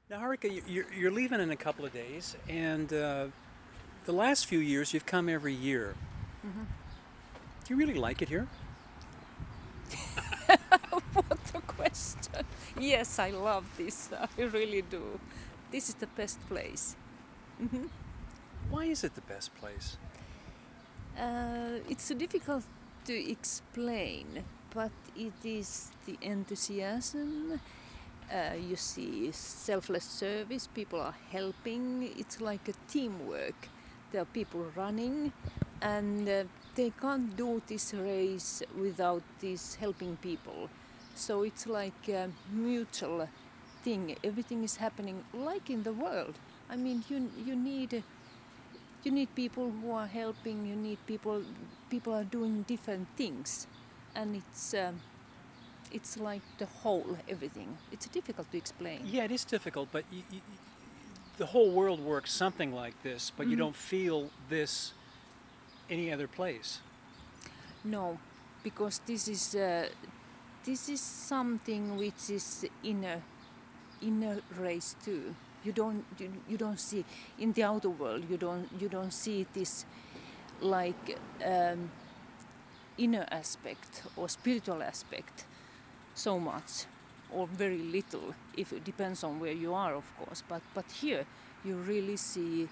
Now, Harika, you're leaving in a couple of days, and the last few years you've come every year. Mhm. Do you really like it here? What a question. Yes, I love this. I really do. This is the best place. Mhm. Why is it the best place? It's difficult to explain, but it is the enthusiasm. You see selfless service, people are helping. It's like a teamwork. There are people running, and they can't do this race without these helping people. So it's like a mutual thing. Everything is happening like in the world. I mean, you need people who are helping. You need people. People are doing different things, and it's like the whole everything. It's difficult to explain. Yeah, it is difficult, but the whole world works something like this, but you Mhm. don't feel this any other place. No, because this is something which is inner race too. You don't see in the outer world. You don't see this like inner aspect or spiritual aspect so much or very little. If it depends on where you are, of course. But here you really see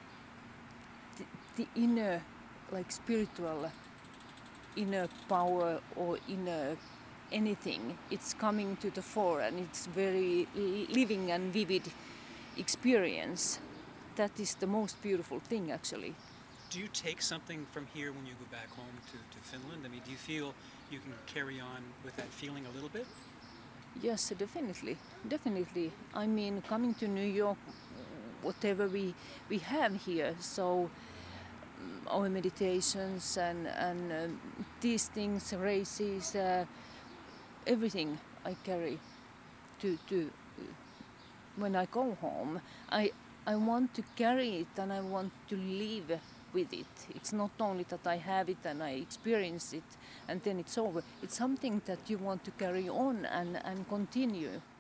the inner, like spiritual inner power or inner anything. It's coming to the fore, and it's very living and vivid experience. That is the most beautiful thing, actually. Do you take something from here when you go back home to Finland? I mean, do you feel you can carry on with that feeling a little bit? Yes, definitely. I mean, coming to New York, whatever we have here, so our meditations and these things, races, everything I carry to when I go home. I want to carry it and I want to live with it. It's not only that I have it and I experience it and then it's over. It's something that you want to carry on and continue.